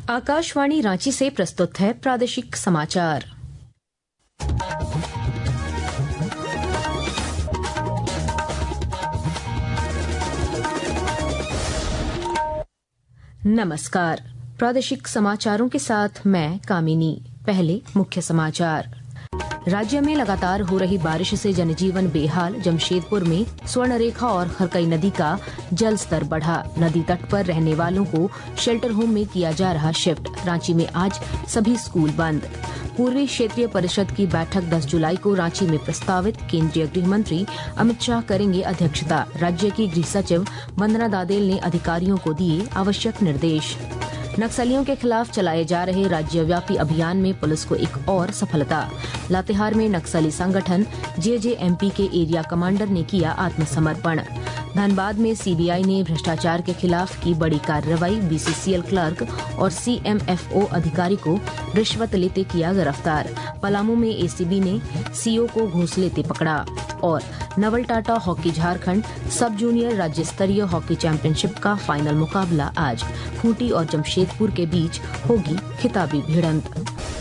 आकाशवाणी रांची से प्रस्तुत है प्रादेशिक समाचार। नमस्कार, प्रादेशिक समाचारों के साथ मैं कामिनी। पहले मुख्य समाचार। राज्य में लगातार हो रही बारिश से जनजीवन बेहाल। जमशेदपुर में स्वर्णरेखा और खरकई नदी का जल स्तर बढ़ा। नदी तट पर रहने वालों को शेल्टर होम में किया जा रहा शिफ्ट। रांची में आज सभी स्कूल बंद। पूर्वी क्षेत्रीय परिषद की बैठक 10 जुलाई को रांची में प्रस्तावित। केंद्रीय गृह मंत्री अमित शाह करेंगे अध्यक्षता। राज्य की गृह सचिव वंदना दादेल ने अधिकारियों को दिए आवश्यक निर्देश। नक्सलियों के खिलाफ चलाए जा रहे राज्यव्यापी अभियान में पुलिस को एक और सफलता। लातेहार में नक्सली संगठन जेजेएमपी के एरिया कमांडर ने किया आत्मसमर्पण। धनबाद में सीबीआई ने भ्रष्टाचार के खिलाफ की बड़ी कार्रवाई। बीसीसीएल क्लर्क और सीएमएफओ अधिकारी को रिश्वत लेते किया गिरफ्तार। पलामू में एसीबी ने सीओ को घूस लेते पकड़ा। और नवल टाटा हॉकी झारखंड सब जूनियर राज्य स्तरीय हॉकी चैंपियनशिप का फाइनल मुकाबला आज खूंटी और जमशेदपुर के बीच होगी खिताबी भिड़ंत।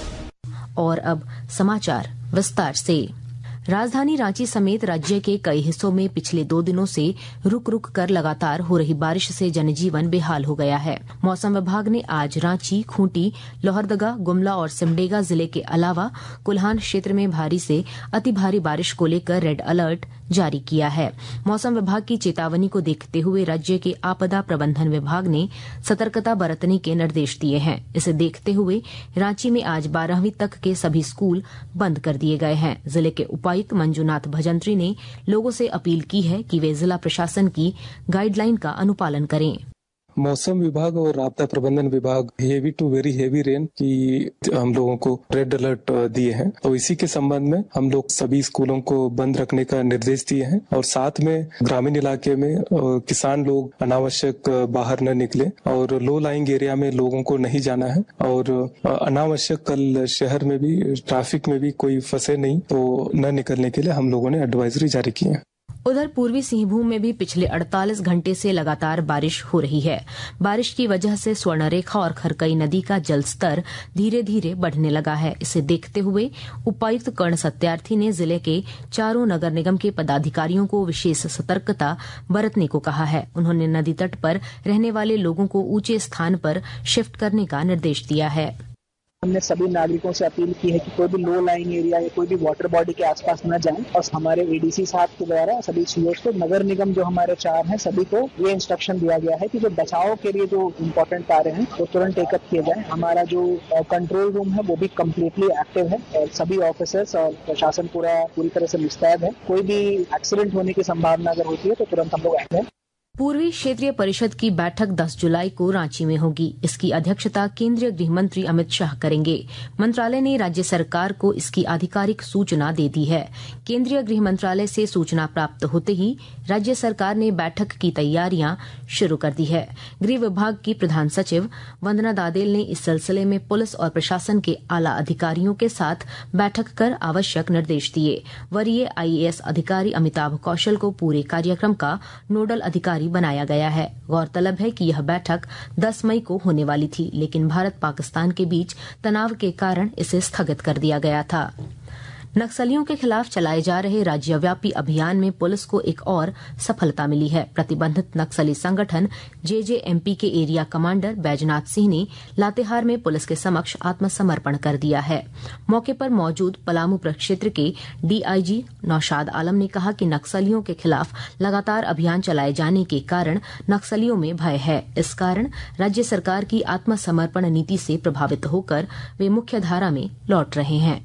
और अब समाचार विस्तार से। राजधानी रांची समेत राज्य के कई हिस्सों में पिछले 2 दिनों से रुक रुक कर लगातार हो रही बारिश से जनजीवन बेहाल हो गया है। मौसम विभाग ने आज रांची, खूंटी, लोहरदगा, गुमला और सिमडेगा जिले के अलावा कुल्हान क्षेत्र में भारी से अति भारी बारिश को लेकर रेड अलर्ट जारी किया है। मौसम विभाग की चेतावनी को देखते हुए राज्य के आपदा प्रबंधन विभाग ने सतर्कता बरतने के निर्देश दिए हैं। इसे देखते हुए रांची में आज 12वीं तक के सभी स्कूल बंद कर दिए गए हैं। जिले के उपायुक्त मंजूनाथ भजंत्री ने लोगों से अपील की है कि वे जिला प्रशासन की गाइडलाइन का अनुपालन करें। मौसम विभाग और आपदा प्रबंधन विभाग heavy to very heavy rain की हम लोगों को रेड अलर्ट दिए हैं। तो इसी के संबंध में हम लोग सभी स्कूलों को बंद रखने का निर्देश दिए हैं और साथ में ग्रामीण इलाके में किसान लोग अनावश्यक बाहर न निकले और लो लाइंग एरिया में लोगों को नहीं जाना है और अनावश्यक कल शहर में भी ट्रैफिक में भी कोई फंसे नहीं तो न निकलने के लिए हम लोगों ने एडवाइजरी जारी की है। उधर पूर्वी सिंहभूम में भी पिछले 48 घंटे से लगातार बारिश हो रही है। बारिश की वजह से स्वर्णरेखा और खरकई नदी का जल स्तर धीरे धीरे बढ़ने लगा है। इसे देखते हुए उपायुक्त कर्ण सत्यार्थी ने जिले के चारों नगर निगम के पदाधिकारियों को विशेष सतर्कता बरतने को कहा है। उन्होंने नदी तट पर रहने वाले लोगों को ऊंचे स्थान पर शिफ्ट करने का निर्देश दिया है। हमने सभी नागरिकों से अपील की है कि कोई भी लो लाइंग एरिया या कोई भी वाटर बॉडी के आसपास न जाएं और हमारे एडीसी साहब के द्वारा सभी सीओस को, नगर निगम जो हमारे 4 हैं, सभी को ये इंस्ट्रक्शन दिया गया है कि जो बचाव के लिए जो इम्पोर्टेंट कार्य हैं वो तुरंत टेकअप किए जाए। हमारा जो कंट्रोल रूम है वो भी कम्प्लीटली एक्टिव है और सभी ऑफिसर्स और प्रशासन पूरी तरह से मुस्तैद है। कोई भी एक्सीडेंट होने की संभावना अगर होती है तो तुरंत हम लोग एक्टिव है। पूर्वी क्षेत्रीय परिषद की बैठक 10 जुलाई को रांची में होगी। इसकी अध्यक्षता केंद्रीय गृह मंत्री अमित शाह करेंगे। मंत्रालय ने राज्य सरकार को इसकी आधिकारिक सूचना दे दी है। केंद्रीय गृह मंत्रालय से सूचना प्राप्त होते ही राज्य सरकार ने बैठक की तैयारियां शुरू कर दी है। गृह विभाग की प्रधान सचिव वंदना दादेल ने इस सिलसिले में पुलिस और प्रशासन के आला अधिकारियों के साथ बैठक कर आवश्यक निर्देश दिए। वरीय IAS अधिकारी अमिताभ कौशल को पूरे कार्यक्रम का नोडल अधिकारी बनाया गया है। गौरतलब है कि यह बैठक 10 मई को होने वाली थी, लेकिन भारत पाकिस्तान के बीच तनाव के कारण इसे स्थगित कर दिया गया था। नक्सलियों के खिलाफ चलाए जा रहे राज्यव्यापी अभियान में पुलिस को एक और सफलता मिली है। प्रतिबंधित नक्सली संगठन जेजेएमपी के एरिया कमांडर बैजनाथ सिंह ने लातेहार में पुलिस के समक्ष आत्मसमर्पण कर दिया है। मौके पर मौजूद पलामू प्रक्षेत्र के डीआईजी नौशाद आलम ने कहा कि नक्सलियों के खिलाफ लगातार अभियान चलाए जाने के कारण नक्सलियों में भय है। इस कारण राज्य सरकार की आत्मसमर्पण नीति से प्रभावित होकर वे मुख्य धारा में लौट रहे हैं।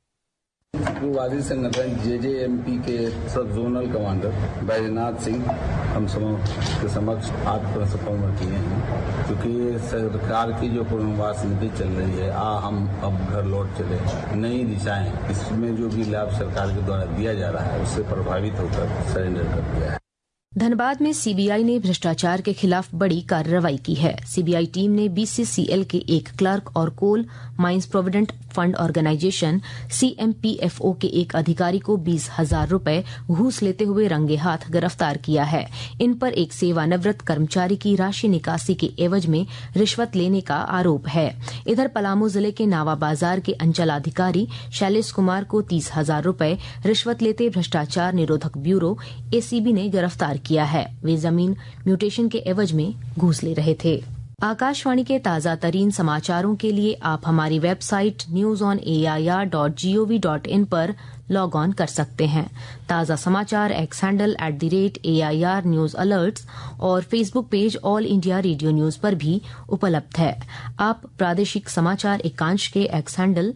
उग्रवादी संगठन जेजेएमपी के सब जोनल कमांडर बैजनाथ सिंह हम के समक्ष आत्मसमर्पण किए हैं, क्योंकि सरकार की जो पुनर्वास नीति चल रही है, हम अब घर लौट चले, नई दिशाएं, इसमें जो भी लाभ सरकार के द्वारा दिया जा रहा है उससे प्रभावित होकर सरेंडर कर दिया है। धनबाद में सीबीआई ने भ्रष्टाचार के खिलाफ बड़ी कार्रवाई की है। सीबीआई टीम ने बीसीसीएल के एक क्लर्क और coal mines provident fund organisation CMPFO के एक अधिकारी को 20,000 रुपए घूस लेते हुए रंगे हाथ गिरफ्तार किया है। इन पर एक सेवानिवृत्त कर्मचारी की राशि निकासी के एवज में रिश्वत लेने का आरोप है। इधर पलामू जिले के नावा बाजार के अंचलाधिकारी शैलेश कुमार को 30,000 रुपए रिश्वत लेते भ्रष्टाचार निरोधक ब्यूरो एसीबी ने गिरफ्तार किया है। वे जमीन म्यूटेशन के एवज में घूस ले रहे थे। आकाशवाणी के ताजा तरीन समाचारों के लिए आप हमारी वेबसाइट newsonair.gov.in पर लॉग ऑन कर सकते हैं। ताजा समाचार X handle @AIR news alerts और Facebook page all India radio news पर भी उपलब्ध है। आप प्रादेशिक समाचार एकांश के X handle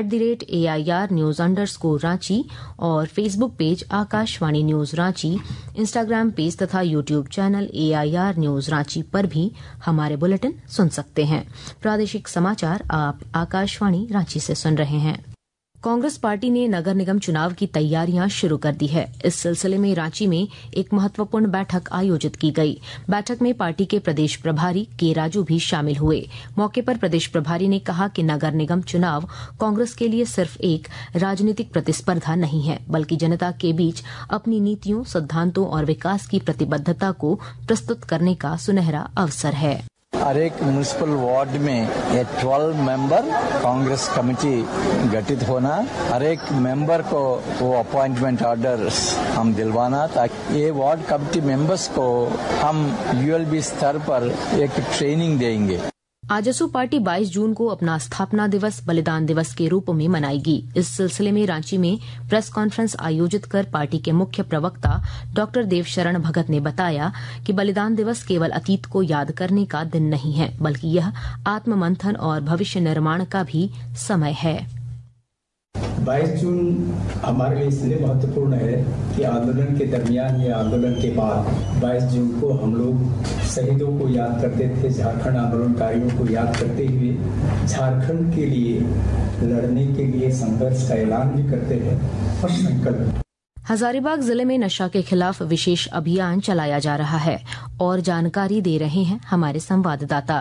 @AIR news _Ranchi और Facebook page Akashvani news Ranchi, Instagram page तथा YouTube channel AIR news Ranchi पर भी हमारे बुलेटिन सुन सकते हैं। प्रादेशिक समाचार आप आकाशवाणी रांची से सुन रहे हैं। कांग्रेस पार्टी ने नगर निगम चुनाव की तैयारियां शुरू कर दी है। इस सिलसिले में रांची में एक महत्वपूर्ण बैठक आयोजित की गई। बैठक में पार्टी के प्रदेश प्रभारी के राजू भी शामिल हुए। मौके पर प्रदेश प्रभारी ने कहा कि नगर निगम चुनाव कांग्रेस के लिए सिर्फ एक राजनीतिक प्रतिस्पर्धा नहीं है, बल्कि जनता के बीच अपनी नीतियों, सिद्धांतों और विकास की प्रतिबद्धता को प्रस्तुत करने का सुनहरा अवसर है। हर एक म्युनिसिपल वार्ड में 12 मेंबर कांग्रेस कमेटी गठित होना, हर एक मेंबर को वो अपॉइंटमेंट ऑर्डर्स हम दिलवाना, ताकि ये वार्ड कमेटी मेंबर्स को हम यूएलबी स्तर पर एक ट्रेनिंग देंगे। आजसू पार्टी 22 जून को अपना स्थापना दिवस बलिदान दिवस के रूप में मनाएगी। इस सिलसिले में रांची में प्रेस कॉन्फ्रेंस आयोजित कर पार्टी के मुख्य प्रवक्ता डॉक्टर देवशरण भगत ने बताया कि बलिदान दिवस केवल अतीत को याद करने का दिन नहीं है, बल्कि यह आत्ममंथन और भविष्य निर्माण का भी समय है। 22 जून हमारे लिए इसलिए महत्वपूर्ण है कि आंदोलन के दरमियान या आंदोलन के बाद 22 जून को हम लोग शहीदों को याद करते थे, झारखंड आंदोलनकारियों को याद करते हुए झारखंड के लिए लड़ने के लिए संघर्ष का ऐलान भी करते हैं और संकल्प। हजारीबाग जिले में नशा के खिलाफ विशेष अभियान चलाया जा रहा है और जानकारी दे रहे हैं हमारे संवाददाता।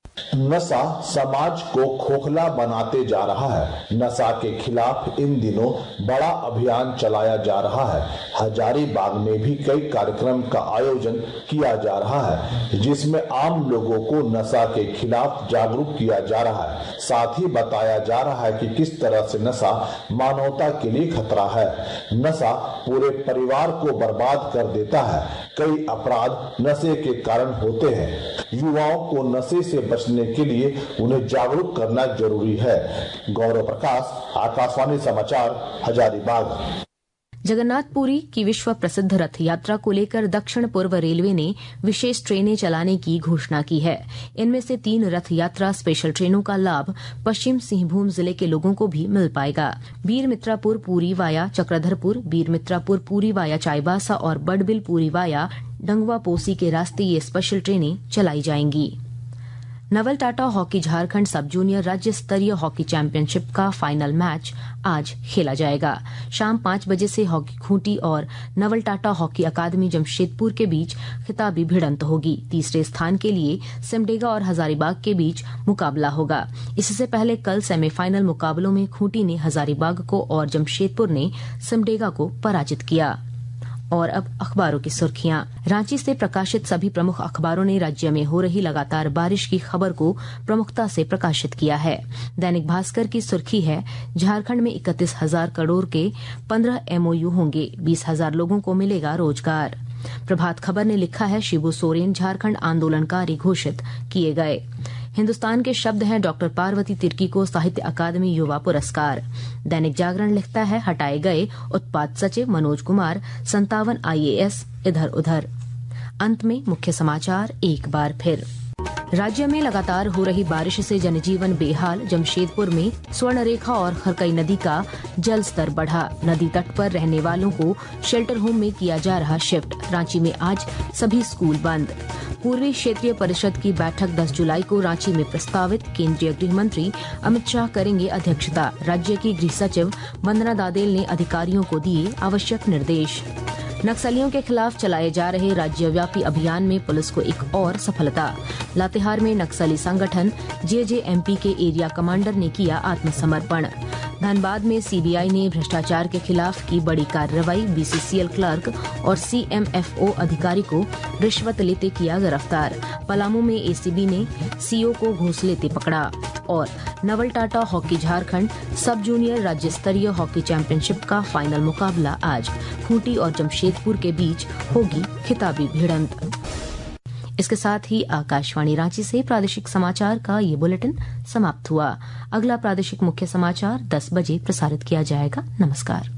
नशा समाज को खोखला बनाते जा रहा है। नशा के खिलाफ इन दिनों बड़ा अभियान चलाया जा रहा है। हजारीबाग में भी कई कार्यक्रम का आयोजन किया जा रहा है, जिसमें आम लोगों को नशा के खिलाफ जागरूक किया जा रहा है। साथ ही बताया जा रहा है कि किस तरह से नशा मानवता के लिए खतरा है। नशा पूरे परिवार को बर्बाद कर देता है। कई अपराध नशे के कारण होते हैं। युवाओं को नशे से बचने के लिए उन्हें जागरूक करना जरूरी है। गौरव प्रकाश, आकाशवाणी समाचार, हजारीबाग। जगन्नाथपुरी की विश्व प्रसिद्ध रथ यात्रा को लेकर दक्षिण पूर्व रेलवे ने विशेष ट्रेनें चलाने की घोषणा की है। इनमें से 3 रथ यात्रा स्पेशल ट्रेनों का लाभ पश्चिम सिंहभूम जिले के लोगों को भी मिल पाएगा। बीरमित्रापुर पूरी वाया चक्रधरपुर, बीरमित्रापुर पूरी वाया चाईबासा और बडबिल पूरी वाया डंगवा पोसी के रास्ते ये स्पेशल ट्रेनें चलाई जाएंगी। नवल टाटा हॉकी झारखंड सब जूनियर राज्य स्तरीय हॉकी चैंपियनशिप का फाइनल मैच आज खेला जाएगा। शाम 5 बजे से हॉकी खूंटी और नवल टाटा हॉकी अकादमी जमशेदपुर के बीच खिताबी भिड़ंत होगी। तीसरे स्थान के लिए सिमडेगा और हजारीबाग के बीच मुकाबला होगा। इससे पहले कल सेमीफाइनल मुकाबलों में खूंटी ने हजारीबाग को और जमशेदपुर ने सिमडेगा को पराजित किया। और अब अखबारों की सुर्खियां। रांची से प्रकाशित सभी प्रमुख अखबारों ने राज्य में हो रही लगातार बारिश की खबर को प्रमुखता से प्रकाशित किया है। दैनिक भास्कर की सुर्खी है, झारखंड में 31,000 करोड़ के 15 MOU होंगे, 20,000 लोगों को मिलेगा रोजगार। प्रभात खबर ने लिखा है, शिबू सोरेन झारखंड आंदोलनकारी घोषित किए गए। हिन्दुस्तान के शब्द हैं, डॉक्टर पार्वती तिर्की को साहित्य अकादमी युवा पुरस्कार। दैनिक जागरण लिखता है, हटाए गए उत्पाद सचिव मनोज कुमार, 57 IAS इधर उधर। अंत में मुख्य समाचार एक बार फिर। राज्य में लगातार हो रही बारिश से जनजीवन बेहाल। जमशेदपुर में स्वर्णरेखा और खरकई नदी का जल स्तर बढ़ा। नदी तट पर रहने वालों को शेल्टर होम में किया जा रहा शिफ्ट। रांची में आज सभी स्कूल बंद। पूर्वी क्षेत्रीय परिषद की बैठक 10 जुलाई को रांची में प्रस्तावित। केंद्रीय गृह मंत्री अमित शाह करेंगे अध्यक्षता। राज्य की गृह सचिव वंदना दादेल ने अधिकारियों को दिए आवश्यक निर्देश। नक्सलियों के खिलाफ चलाए जा रहे राज्यव्यापी अभियान में पुलिस को एक और सफलता। लातेहार में नक्सली संगठन जेजेएमपी के एरिया कमांडर ने किया आत्मसमर्पण। धनबाद में सीबीआई ने भ्रष्टाचार के खिलाफ की बड़ी कार्रवाई। बीसीसीएल क्लर्क और सीएमएफओ अधिकारी को रिश्वत लेते किया गिरफ्तार। पलामू में एसीबी ने सीओ को घूस लेते पकड़ा। और नवल टाटा हॉकी झारखंड सब जूनियर राज्य स्तरीय हॉकी चैंपियनशिप का फाइनल मुकाबला आज खूंटी और जमशेदपुर के बीच होगी खिताबी भिड़ंत। इसके साथ ही आकाशवाणी रांची से प्रादेशिक समाचार का ये बुलेटिन समाप्त हुआ। अगला प्रादेशिक मुख्य समाचार 10 बजे प्रसारित किया जाएगा। नमस्कार।